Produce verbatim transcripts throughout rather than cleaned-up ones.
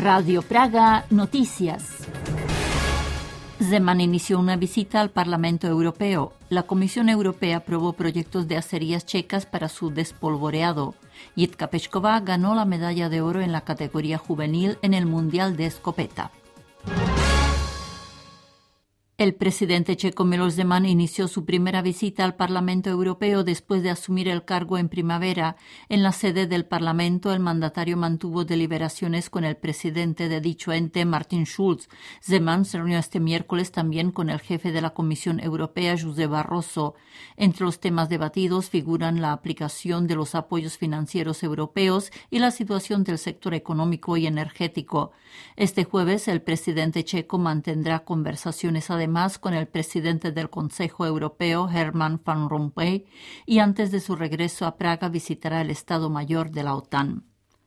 Radio Praga Noticias. Zeman inició una visita al Parlamento Europeo. La Comisión Europea aprobó proyectos de acerías checas para su despolvoreado. Jitka Pešková ganó la medalla de oro en la categoría juvenil en el Mundial de Escopeta. El presidente checo Miloš Zeman inició su primera visita al Parlamento Europeo después de asumir el cargo en primavera. En la sede del Parlamento, el mandatario mantuvo deliberaciones con el presidente de dicho ente, Martin Schulz. Zeman se reunió este miércoles también con el jefe de la Comisión Europea, José Barroso. Entre los temas debatidos figuran la aplicación de los apoyos financieros europeos y la situación del sector económico y energético. Este jueves, el presidente checo mantendrá conversaciones además Además, con el presidente del Consejo Europeo, Herman Van Rompuy, y antes de su regreso a Praga visitará el Estado Mayor de la OTAN.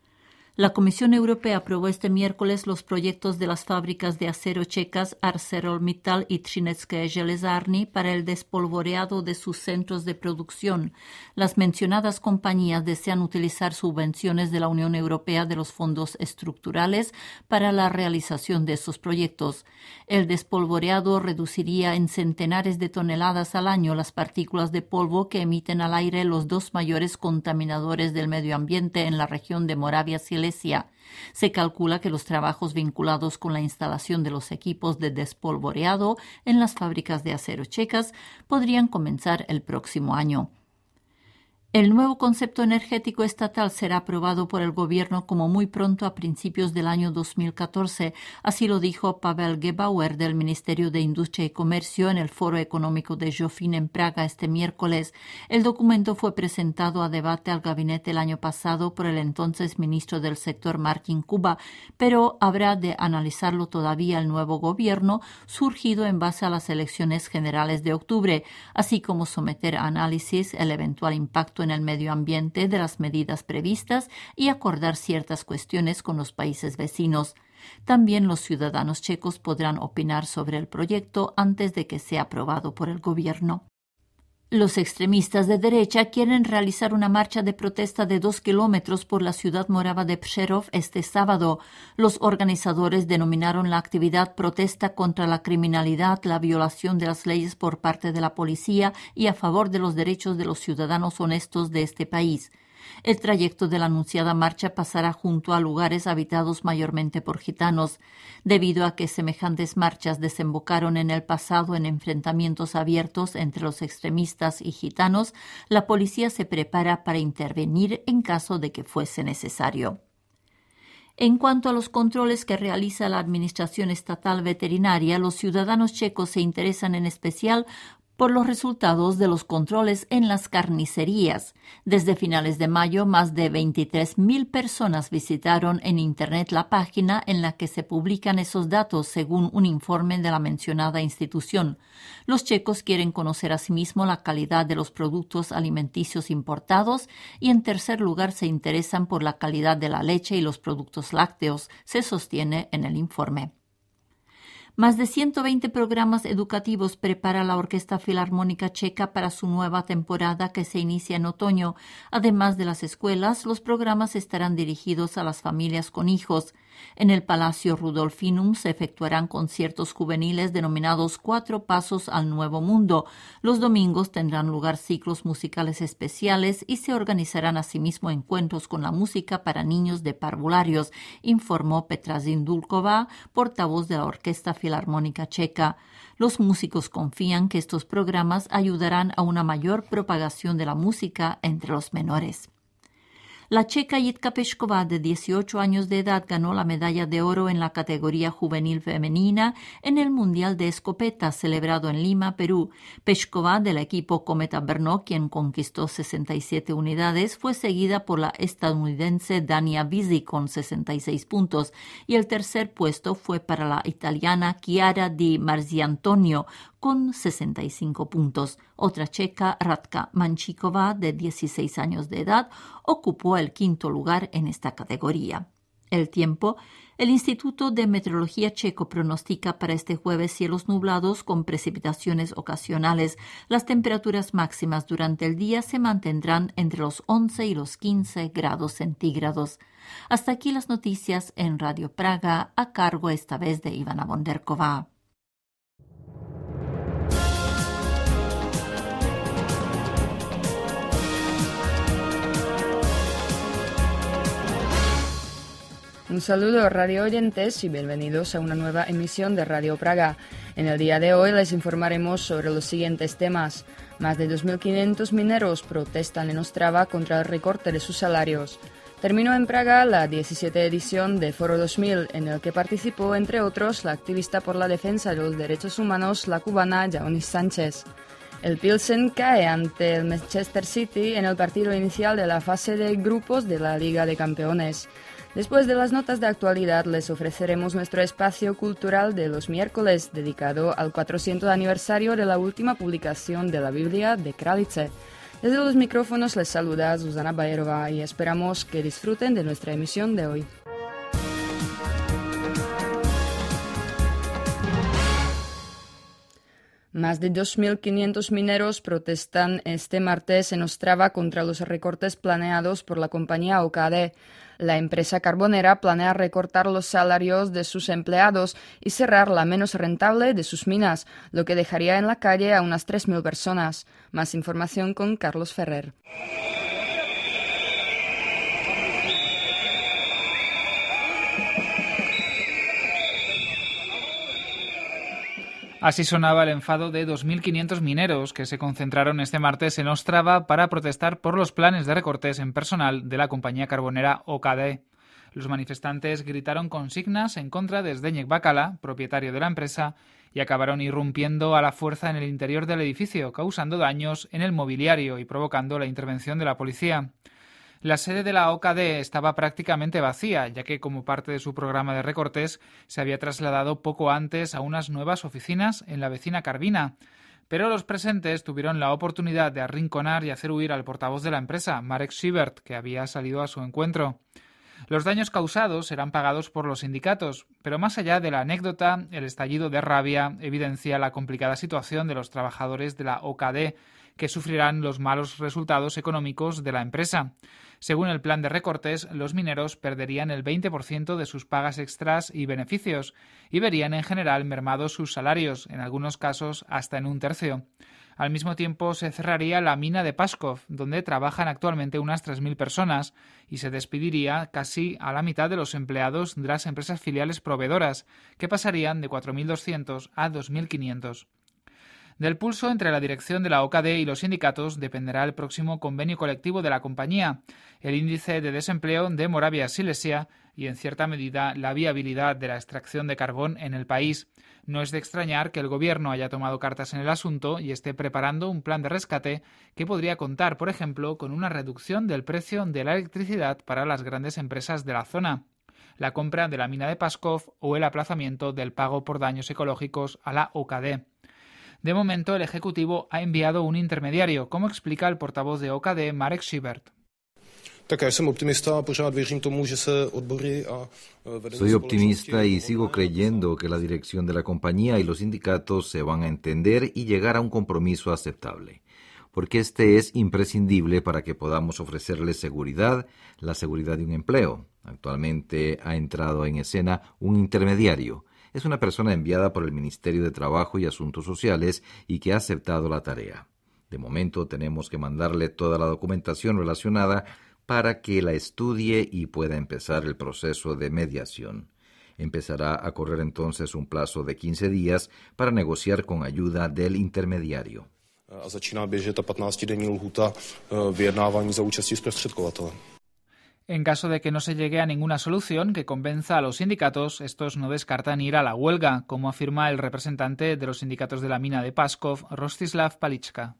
La Comisión Europea aprobó este miércoles los proyectos de las fábricas de acero checas ArcelorMittal y Třinecké železárny para el despolvoreado de sus centros de producción. Las mencionadas compañías desean utilizar subvenciones de la Unión Europea de los fondos estructurales para la realización de esos proyectos. El despolvoreado reduciría en centenares de toneladas al año las partículas de polvo que emiten al aire los dos mayores contaminadores del medio ambiente en la región de Moravia-Silesia. Se calcula que los trabajos vinculados con la instalación de los equipos de despolvoreado en las fábricas de acero checas podrían comenzar el próximo año. El nuevo concepto energético estatal será aprobado por el gobierno como muy pronto a principios del año dos mil catorce, así lo dijo Pavel Gebauer del Ministerio de Industria y Comercio en el Foro Económico de Jofín en Praga este miércoles. El documento fue presentado a debate al gabinete el año pasado por el entonces ministro del sector Martin Kuba, pero habrá de analizarlo todavía el nuevo gobierno surgido en base a las elecciones generales de octubre, así como someter a análisis el eventual impacto en el medio ambiente de las medidas previstas y acordar ciertas cuestiones con los países vecinos. También los ciudadanos checos podrán opinar sobre el proyecto antes de que sea aprobado por el gobierno. Los extremistas de derecha quieren realizar una marcha de protesta de dos kilómetros por la ciudad morava de Přerov este sábado. Los organizadores denominaron la actividad protesta contra la criminalidad, la violación de las leyes por parte de la policía y a favor de los derechos de los ciudadanos honestos de este país. El trayecto de la anunciada marcha pasará junto a lugares habitados mayormente por gitanos. Debido a que semejantes marchas desembocaron en el pasado en enfrentamientos abiertos entre los extremistas y gitanos, la policía se prepara para intervenir en caso de que fuese necesario. En cuanto a los controles que realiza la Administración Estatal Veterinaria, los ciudadanos checos se interesan en especial por los resultados de los controles en las carnicerías. Desde finales de mayo, más de veintitrés mil personas visitaron en Internet la página en la que se publican esos datos, según un informe de la mencionada institución. Los checos quieren conocer asimismo la calidad de los productos alimenticios importados y, en tercer lugar, se interesan por la calidad de la leche y los productos lácteos, se sostiene en el informe. Más de ciento veinte programas educativos prepara la Orquesta Filarmónica Checa para su nueva temporada que se inicia en otoño. Además de las escuelas, los programas estarán dirigidos a las familias con hijos. En el Palacio Rudolfinum se efectuarán conciertos juveniles denominados Cuatro Pasos al Nuevo Mundo. Los domingos tendrán lugar ciclos musicales especiales y se organizarán asimismo encuentros con la música para niños de parvularios, informó Petra Zindulková, portavoz de la Orquesta Filarmónica Checa. Los músicos confían que estos programas ayudarán a una mayor propagación de la música entre los menores. La checa Jitka Pešková, de dieciocho años de edad, ganó la medalla de oro en la categoría juvenil femenina en el Mundial de Escopeta celebrado en Lima, Perú. Pešková, del equipo Cometa Brno, quien conquistó sesenta y siete unidades, fue seguida por la estadounidense Dania Vizi con sesenta y seis puntos y el tercer puesto fue para la italiana Chiara Di Marziantonio con sesenta y cinco puntos. Otra checa, Radka Mančíková, de dieciséis años de edad, ocupó el quinto lugar en esta categoría. El tiempo. El Instituto de Meteorología checo pronostica para este jueves cielos nublados con precipitaciones ocasionales. Las temperaturas máximas durante el día se mantendrán entre los once y los quince grados centígrados. Hasta aquí las noticias en Radio Praga, a cargo esta vez de Ivana Bonderková. Un saludo radio oyentes y bienvenidos a una nueva emisión de Radio Praga. En el día de hoy les informaremos sobre los siguientes temas. Más de dos mil quinientos mineros protestan en Ostrava contra el recorte de sus salarios. Terminó en Praga la diecisiete edición de Foro dos mil, en el que participó, entre otros, la activista por la defensa de los derechos humanos, la cubana Yaonis Sánchez. El Pilsen cae ante el Manchester City en el partido inicial de la fase de grupos de la Liga de Campeones. Después de las notas de actualidad, les ofreceremos nuestro espacio cultural de los miércoles, dedicado al cuatrocientos aniversario de la última publicación de la Biblia de Kralice. Desde los micrófonos les saluda Zuzana Bayerová y esperamos que disfruten de nuestra emisión de hoy. Más de dos mil quinientos mineros protestan este martes en Ostrava contra los recortes planeados por la compañía O K D. La empresa carbonera planea recortar los salarios de sus empleados y cerrar la menos rentable de sus minas, lo que dejaría en la calle a unas tres mil personas. Más información con Carlos Ferrer. Así sonaba el enfado de dos mil quinientos mineros que se concentraron este martes en Ostrava para protestar por los planes de recortes en personal de la compañía carbonera O K D. Los manifestantes gritaron consignas en contra de Zdeněk Bakala, propietario de la empresa, y acabaron irrumpiendo a la fuerza en el interior del edificio, causando daños en el mobiliario y provocando la intervención de la policía. La sede de la O K D estaba prácticamente vacía, ya que como parte de su programa de recortes se había trasladado poco antes a unas nuevas oficinas en la vecina Karviná. Pero los presentes tuvieron la oportunidad de arrinconar y hacer huir al portavoz de la empresa, Marek Schibert, que había salido a su encuentro. Los daños causados serán pagados por los sindicatos, pero más allá de la anécdota, el estallido de rabia evidencia la complicada situación de los trabajadores de la O K D, que sufrirán los malos resultados económicos de la empresa. Según el plan de recortes, los mineros perderían el veinte por ciento de sus pagas extras y beneficios y verían en general mermados sus salarios, en algunos casos hasta en un tercio. Al mismo tiempo, se cerraría la mina de Pskov, donde trabajan actualmente unas tres mil personas, y se despediría casi a la mitad de los empleados de las empresas filiales proveedoras, que pasarían de cuatro mil doscientos a dos mil quinientos. Del pulso entre la dirección de la O K D y los sindicatos dependerá el próximo convenio colectivo de la compañía, el índice de desempleo de Moravia-Silesia y, en cierta medida, la viabilidad de la extracción de carbón en el país. No es de extrañar que el gobierno haya tomado cartas en el asunto y esté preparando un plan de rescate que podría contar, por ejemplo, con una reducción del precio de la electricidad para las grandes empresas de la zona, la compra de la mina de Pskov o el aplazamiento del pago por daños ecológicos a la O K D. De momento, el Ejecutivo ha enviado un intermediario, como explica el portavoz de O K D, Marek Schibert. Soy optimista y sigo creyendo que la dirección de la compañía y los sindicatos se van a entender y llegar a un compromiso aceptable, porque este es imprescindible para que podamos ofrecerles seguridad, la seguridad de un empleo. Actualmente ha entrado en escena un intermediario. Es una persona enviada por el Ministerio de Trabajo y Asuntos Sociales y que ha aceptado la tarea. De momento tenemos que mandarle toda la documentación relacionada para que la estudie y pueda empezar el proceso de mediación. Empezará a correr entonces un plazo de quince días para negociar con ayuda del intermediario. A začíná běžet ta patnáctidenní lhůta vyjednávání za účastí zprostředkovatele. En caso de que no se llegue a ninguna solución que convenza a los sindicatos, estos no descartan ir a la huelga, como afirma el representante de los sindicatos de la mina de Pskov, Rostislav Palička.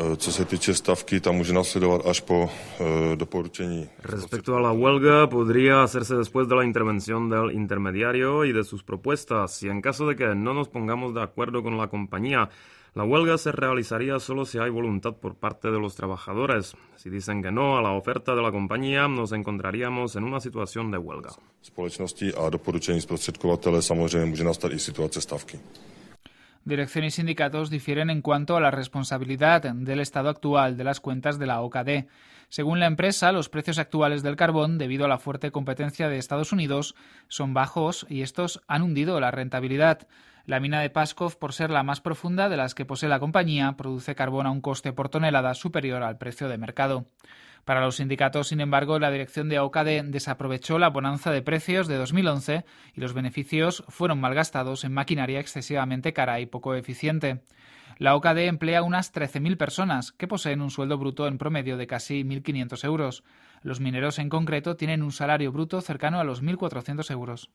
Respecto a la huelga, podría hacerse después de la intervención del intermediario y de sus propuestas. Y en caso de que no nos pongamos de acuerdo con la compañía, La huelga se realizaría solo si hay voluntad por parte de los trabajadores. Si dicen que no a la oferta de la compañía, nos encontraríamos en una situación de huelga. Společnosti a doporučení zprostředkovatele samozřejmě může nastat i situace stavky. Dirección y sindicatos difieren en cuanto a la responsabilidad del estado actual de las cuentas de la O C A D. Según la empresa, los precios actuales del carbón, debido a la fuerte competencia de Estados Unidos, son bajos y estos han hundido la rentabilidad. La mina de Pskov, por ser la más profunda de las que posee la compañía, produce carbón a un coste por tonelada superior al precio de mercado. Para los sindicatos, sin embargo, la dirección de O C A D desaprovechó la bonanza de precios de dos mil once y los beneficios fueron malgastados en maquinaria excesivamente cara y poco eficiente. La O C A D emplea unas trece mil personas, que poseen un sueldo bruto en promedio de casi mil quinientos euros. Los mineros en concreto tienen un salario bruto cercano a los mil cuatrocientos euros.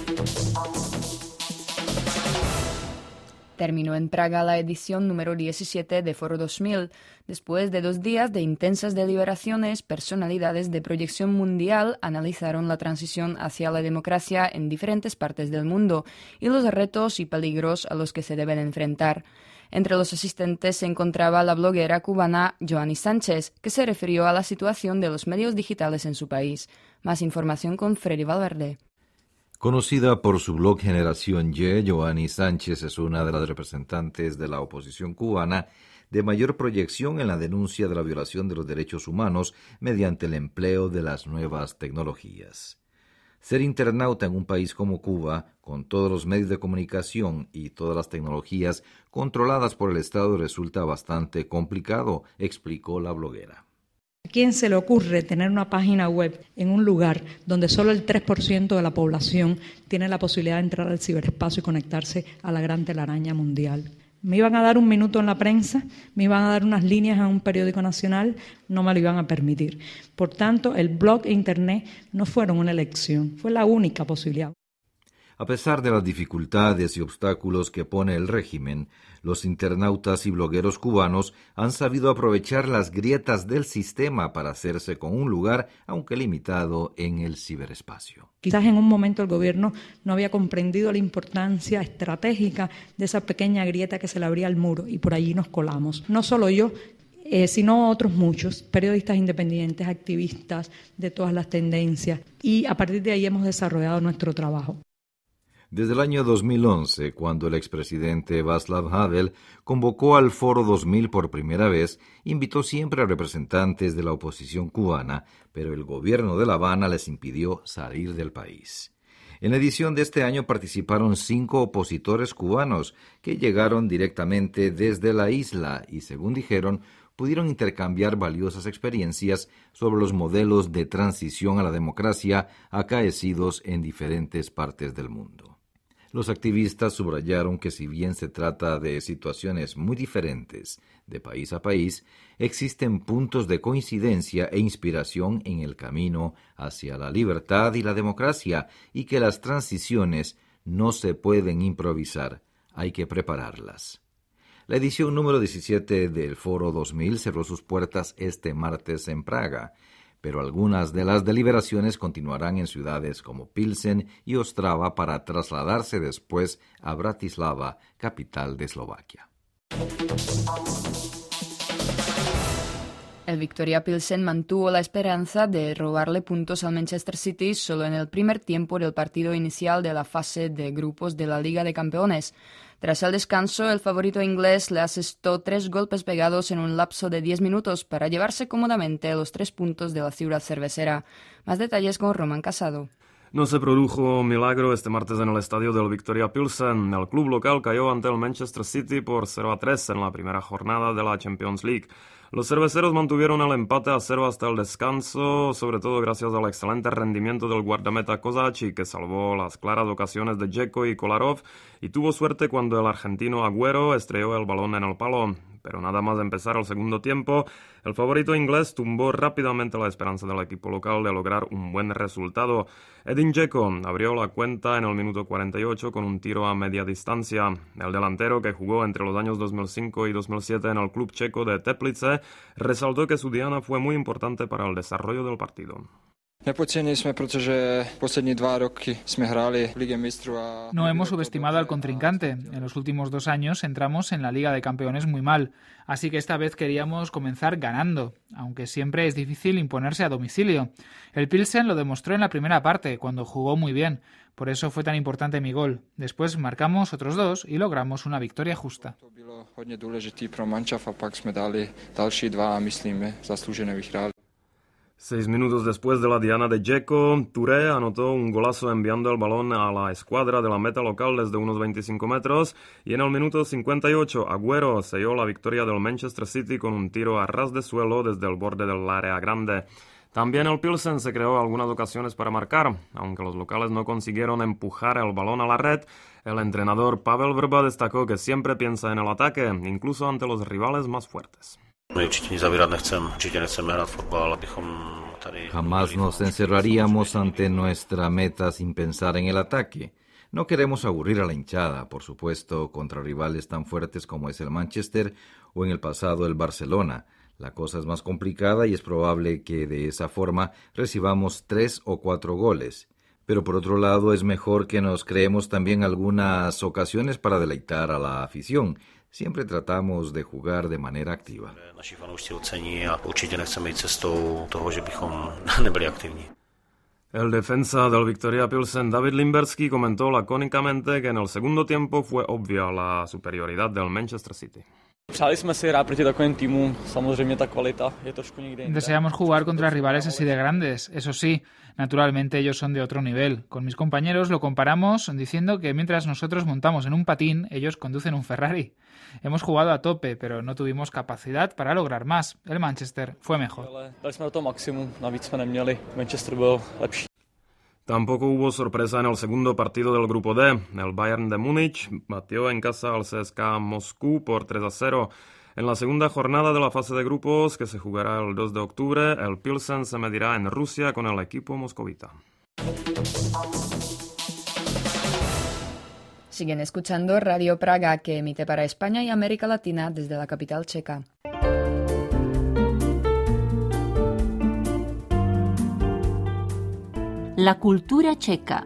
Terminó en Praga la edición número diecisiete de Foro dos mil. Después de dos días de intensas deliberaciones, personalidades de proyección mundial analizaron la transición hacia la democracia en diferentes partes del mundo y los retos y peligros a los que se deben enfrentar. Entre los asistentes se encontraba la bloguera cubana Joanny Sánchez, que se refirió a la situación de los medios digitales en su país. Más información con Freddy Valverde. Conocida por su blog Generación Y, Joanny Sánchez es una de las representantes de la oposición cubana de mayor proyección en la denuncia de la violación de los derechos humanos mediante el empleo de las nuevas tecnologías. Ser internauta en un país como Cuba, con todos los medios de comunicación y todas las tecnologías controladas por el Estado, resulta bastante complicado, explicó la bloguera. ¿A quién se le ocurre tener una página web en un lugar donde solo el tres por ciento de la población tiene la posibilidad de entrar al ciberespacio y conectarse a la gran telaraña mundial? Me iban a dar un minuto en la prensa, me iban a dar unas líneas a un periódico nacional, no me lo iban a permitir. Por tanto, el blog e Internet no fueron una elección, fue la única posibilidad. A pesar de las dificultades y obstáculos que pone el régimen, los internautas y blogueros cubanos han sabido aprovechar las grietas del sistema para hacerse con un lugar, aunque limitado, en el ciberespacio. Quizás en un momento el gobierno no había comprendido la importancia estratégica de esa pequeña grieta que se le abría al muro y por allí nos colamos. No solo yo, eh, sino otros muchos, periodistas independientes, activistas de todas las tendencias, y a partir de ahí hemos desarrollado nuestro trabajo. Desde el año dos mil once, cuando el expresidente Václav Havel convocó al Foro dos mil por primera vez, invitó siempre a representantes de la oposición cubana, pero el gobierno de La Habana les impidió salir del país. En la edición de este año participaron cinco opositores cubanos que llegaron directamente desde la isla y, según dijeron, pudieron intercambiar valiosas experiencias sobre los modelos de transición a la democracia acaecidos en diferentes partes del mundo. Los activistas subrayaron que si bien se trata de situaciones muy diferentes de país a país, existen puntos de coincidencia e inspiración en el camino hacia la libertad y la democracia y que las transiciones no se pueden improvisar, hay que prepararlas. La edición número diecisiete del Foro dos mil cerró sus puertas este martes en Praga, pero algunas de las deliberaciones continuarán en ciudades como Pilsen y Ostrava para trasladarse después a Bratislava, capital de Eslovaquia. El Victoria Pilsen mantuvo la esperanza de robarle puntos al Manchester City solo en el primer tiempo del partido inicial de la fase de grupos de la Liga de Campeones. Tras el descanso, el favorito inglés le asestó tres golpes pegados en un lapso de diez minutos para llevarse cómodamente los tres puntos de la ciudad cervecera. Más detalles con Román Casado. No se produjo un milagro este martes en el estadio del Victoria Pilsen. El club local cayó ante el Manchester City por cero a tres en la primera jornada de la Champions League. Los cerveceros mantuvieron el empate a cero hasta el descanso, sobre todo gracias al excelente rendimiento del guardameta Kozachi, que salvó las claras ocasiones de Dzeko y Kolarov, y tuvo suerte cuando el argentino Agüero estrelló el balón en el palo. Pero nada más empezar el segundo tiempo, el favorito inglés tumbó rápidamente la esperanza del equipo local de lograr un buen resultado. Edin Dzeko abrió la cuenta en el minuto cuarenta y ocho con un tiro a media distancia. El delantero, que jugó entre los años dos mil cinco y dos mil siete en el club checo de Teplice, resaltó que su diana fue muy importante para el desarrollo del partido. No hemos subestimado al contrincante. En los últimos dos años entramos en la Liga de Campeones muy mal, así que esta vez queríamos comenzar ganando, aunque siempre es difícil imponerse a domicilio. El Pilsen lo demostró en la primera parte, cuando jugó muy bien. Por eso fue tan importante mi gol. Después marcamos otros dos y logramos una victoria justa. Seis minutos después de la diana de Dzeko, Touré anotó un golazo enviando el balón a la escuadra de la meta local desde unos veinticinco metros y en el minuto cincuenta y ocho Agüero selló la victoria del Manchester City con un tiro a ras de suelo desde el borde del área grande. También el Pilsen se creó algunas ocasiones para marcar. Aunque los locales no consiguieron empujar el balón a la red, el entrenador Pavel Vrba destacó que siempre piensa en el ataque, incluso ante los rivales más fuertes. Jamás nos encerraríamos ante nuestra meta sin pensar en el ataque. No queremos aburrir a la hinchada, por supuesto, contra rivales tan fuertes como es el Manchester o en el pasado el Barcelona. La cosa es más complicada y es probable que de esa forma recibamos tres o cuatro goles. Pero por otro lado es mejor que nos creemos también algunas ocasiones para deleitar a la afición. Siempre tratamos de jugar de manera activa. El defensa del Viktoria Pilsen, David Limberský, comentó lacónicamente que en el segundo tiempo fue obvia la superioridad del Manchester City. Deseamos jugar contra rivales así de grandes. Eso sí, naturalmente ellos son de otro nivel. Con mis compañeros lo comparamos diciendo que mientras nosotros montamos en un patín, ellos conducen un Ferrari. Hemos jugado a tope, pero no tuvimos capacidad para lograr más. El Manchester fue mejor. Tampoco hubo sorpresa en el segundo partido del grupo D. El Bayern de Múnich batió en casa al C S K A Moscú por tres a cero. En la segunda jornada de la fase de grupos, que se jugará el dos de octubre, el Pilsen se medirá en Rusia con el equipo moscovita. Siguen escuchando Radio Praga, que emite para España y América Latina desde la capital checa. La cultura checa.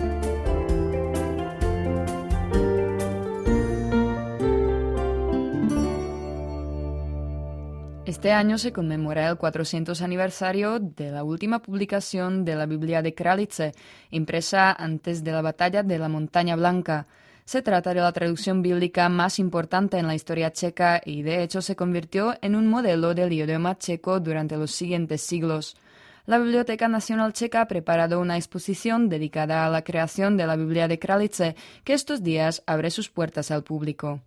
Este año se conmemora el cuatrocientos aniversario de la última publicación de la Biblia de Kralice, impresa antes de la batalla de la Montaña Blanca. Se trata de la traducción bíblica más importante en la historia checa y de hecho se convirtió en un modelo del idioma checo durante los siguientes siglos. La Biblioteca Nacional Checa ha preparado una exposición dedicada a la creación de la Biblia de Kralice, que estos días abre sus puertas al público.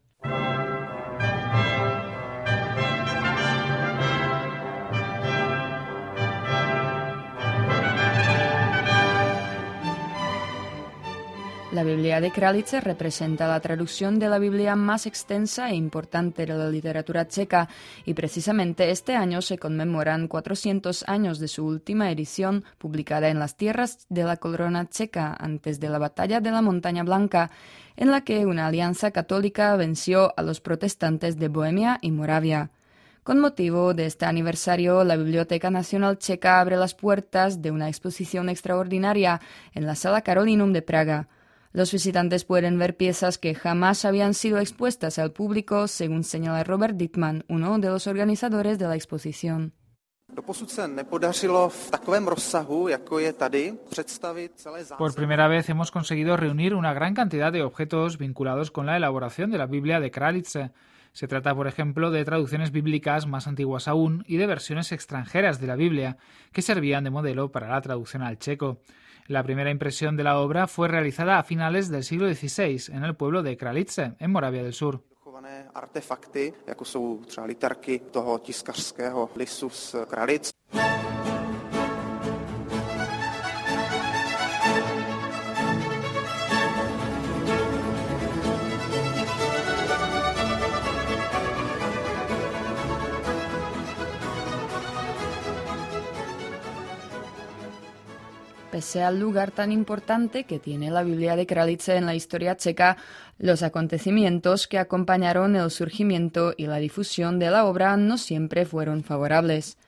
La Biblia de Kralice representa la traducción de la Biblia más extensa e importante de la literatura checa y precisamente este año se conmemoran cuatrocientos años de su última edición publicada en las tierras de la corona checa antes de la batalla de la Montaña Blanca, en la que una alianza católica venció a los protestantes de Bohemia y Moravia. Con motivo de este aniversario, la Biblioteca Nacional Checa abre las puertas de una exposición extraordinaria en la Sala Carolinum de Praga. Los visitantes pueden ver piezas que jamás habían sido expuestas al público, según señala Robert Dittmann, uno de los organizadores de la exposición. Por primera vez hemos conseguido reunir una gran cantidad de objetos vinculados con la elaboración de la Biblia de Kralice. Se trata, por ejemplo, de traducciones bíblicas más antiguas aún y de versiones extranjeras de la Biblia, que servían de modelo para la traducción al checo. La primera impresión de la obra fue realizada a finales del siglo dieciséis en el pueblo de Kralice, en Moravia del Sur. Artefakty, jako jsou třeba literky toho tiskařského listu z Kralic. Pese al lugar tan importante que tiene la Biblia de Kralice en la historia checa, los acontecimientos que acompañaron el surgimiento y la difusión de la obra no siempre fueron favorables.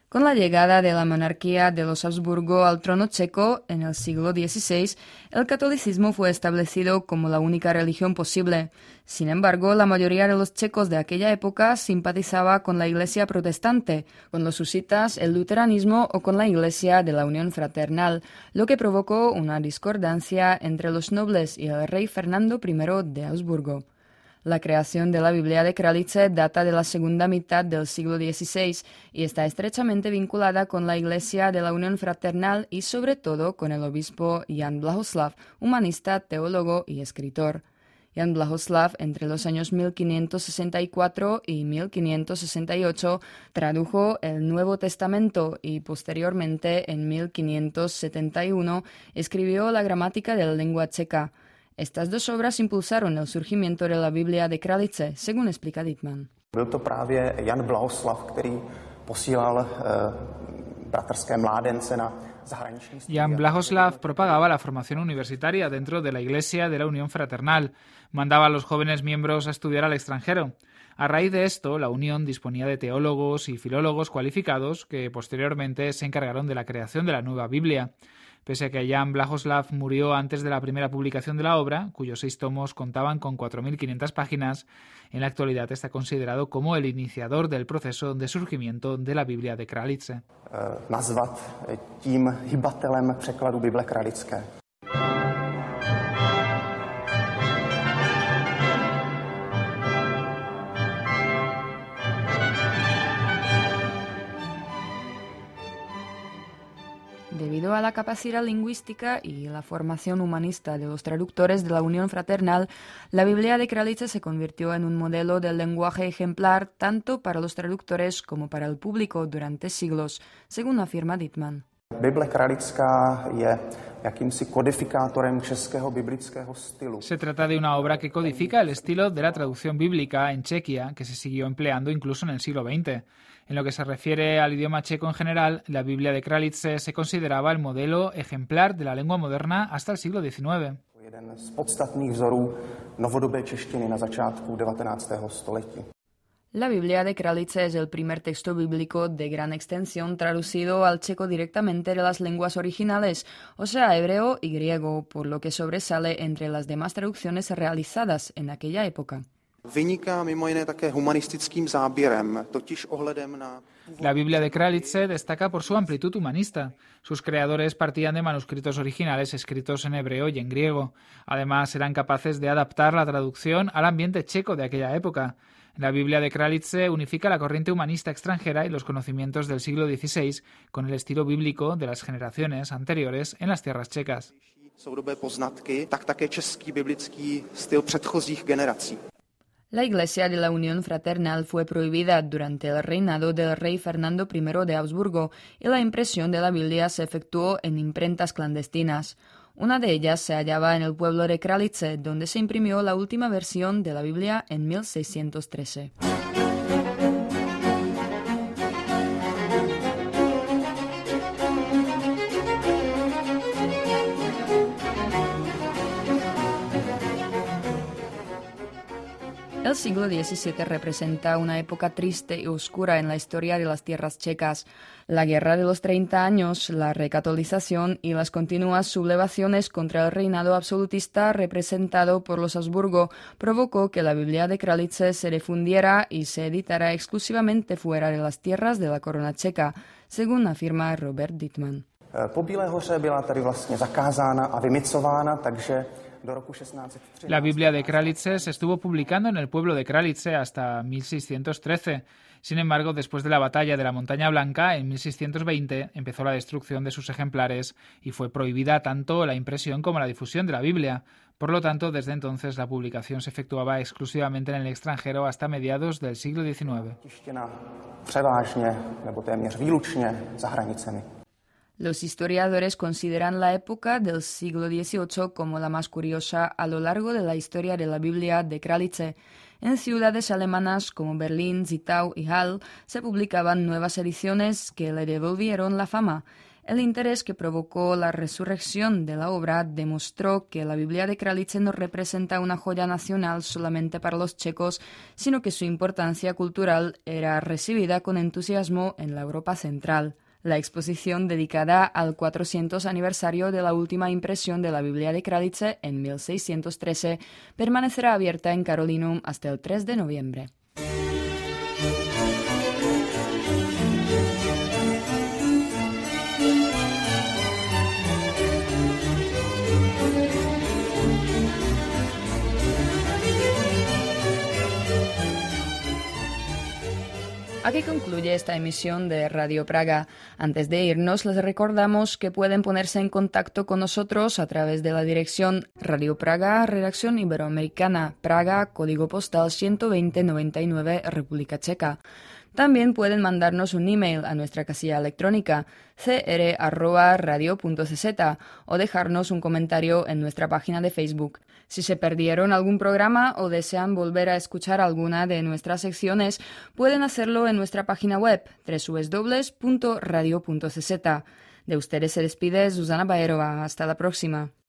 Con la llegada de la monarquía de los Habsburgo al trono checo en el siglo dieciséis, el catolicismo fue establecido como la única religión posible. Sin embargo, la mayoría de los checos de aquella época simpatizaba con la Iglesia protestante, con los husitas, el luteranismo o con la Iglesia de la Unión Fraternal, lo que provocó una discordancia entre los nobles y el rey Fernando primero de Habsburgo. La creación de la Biblia de Kralice data de la segunda mitad del siglo dieciséis y está estrechamente vinculada con la Iglesia de la Unión Fraternal y sobre todo con el obispo Jan Blahoslav, humanista, teólogo y escritor. Jan Blahoslav, entre los años mil quinientos sesenta y cuatro y mil quinientos sesenta y ocho, tradujo el Nuevo Testamento y posteriormente, en mil quinientos setenta y uno, escribió la gramática de la lengua checa. Estas dos obras impulsaron el surgimiento de la Biblia de Kralice, según explica Dittmann. Byl to právě Jan Blahoslav, který posílal bratrské mládence na zahraniční studia. Jan Blahoslav propagaba la formación universitaria dentro de la Iglesia de la Unión Fraternal. Mandaba a los jóvenes miembros a estudiar al extranjero. A raíz de esto, la Unión disponía de teólogos y filólogos cualificados que posteriormente se encargaron de la creación de la nueva Biblia. Pese a que Jan Blahoslav murió antes de la primera publicación de la obra, cuyos seis tomos contaban con cuatro mil quinientas páginas, en la actualidad está considerado como el iniciador del proceso de surgimiento de la Biblia de Kralice. Uh, nazvat tím hybatelem překladu Bible kralické. Debido a la capacidad lingüística y la formación humanista de los traductores de la Unión Fraternal, la Biblia de Kralice se convirtió en un modelo del lenguaje ejemplar tanto para los traductores como para el público durante siglos, según afirma Dittmann. Bible kralická je jakýmsi kodifikátorem českého biblického stylu. Se trata de una obra que codifica el estilo de la traducción bíblica en Chequia, que se siguió empleando incluso en el siglo veinte. En lo que se refiere al idioma checo en general, la Biblia de Kralice se consideraba el modelo ejemplar de la lengua moderna hasta el siglo diecinueve. Jeden z podstatných vzorů novodobé češtiny na začátku devatenáctého století. La Biblia de Kralice es el primer texto bíblico de gran extensión traducido al checo directamente de las lenguas originales, o sea, hebreo y griego, por lo que sobresale entre las demás traducciones realizadas en aquella época. Vyniká mimo jiné také humanistickým záběrem, totiž ohledem na... La Biblia de Kralice destaca por su amplitud humanista. Sus creadores partían de manuscritos originales escritos en hebreo y en griego. Además, eran capaces de adaptar la traducción al ambiente checo de aquella época. La Biblia de Kralice unifica la corriente humanista extranjera y los conocimientos del siglo dieciséis con el estilo bíblico de las generaciones anteriores en las tierras checas. Soudobé poznatky, tak také český biblický styl předchozích generací. La Iglesia de la Unión Fraternal fue prohibida durante el reinado del rey Fernando primero de Habsburgo y la impresión de la Biblia se efectuó en imprentas clandestinas. Una de ellas se hallaba en el pueblo de Kralice, donde se imprimió la última versión de la Biblia en mil seiscientos trece. El siglo diecisiete representa una época triste y oscura en la historia de las tierras checas. La Guerra de los Treinta Años, la recatolización y las continuas sublevaciones contra el reinado absolutista representado por los Habsburgo provocó que la Biblia de Kralice se difundiera y se editara exclusivamente fuera de las tierras de la corona checa, según afirma Robert Dittmann. Po Bílé hoře byla tady vlastně zakázána a vymycována, takže La Biblia de Kralice se estuvo publicando en el pueblo de Kralice hasta mil seiscientos trece. Sin embargo, después de la batalla de la Montaña Blanca, en mil seiscientos veinte, empezó la destrucción de sus ejemplares y fue prohibida tanto la impresión como la difusión de la Biblia. Por lo tanto, desde entonces la publicación se efectuaba exclusivamente en el extranjero hasta mediados del siglo diecinueve. Los historiadores consideran la época del siglo dieciocho como la más curiosa a lo largo de la historia de la Biblia de Kralice. En ciudades alemanas como Berlín, Zittau y Halle se publicaban nuevas ediciones que le devolvieron la fama. El interés que provocó la resurrección de la obra demostró que la Biblia de Kralice no representa una joya nacional solamente para los checos, sino que su importancia cultural era recibida con entusiasmo en la Europa central. La exposición dedicada al cuatrocientos aniversario de la última impresión de la Biblia de Kralice en mil seiscientos trece permanecerá abierta en Carolinum hasta el tres de noviembre. Aquí concluye esta emisión de Radio Praga. Antes de irnos, les recordamos que pueden ponerse en contacto con nosotros a través de la dirección Radio Praga, Redacción Iberoamericana, Praga, código postal ciento veinte noventa y nueve, República Checa. También pueden mandarnos un email a nuestra casilla electrónica c r arroba radio punto c z o dejarnos un comentario en nuestra página de Facebook. Si se perdieron algún programa o desean volver a escuchar alguna de nuestras secciones, pueden hacerlo en nuestra página web doble u doble u doble u punto radio punto c z. De ustedes se despide Zuzana Bajerova. Hasta la próxima.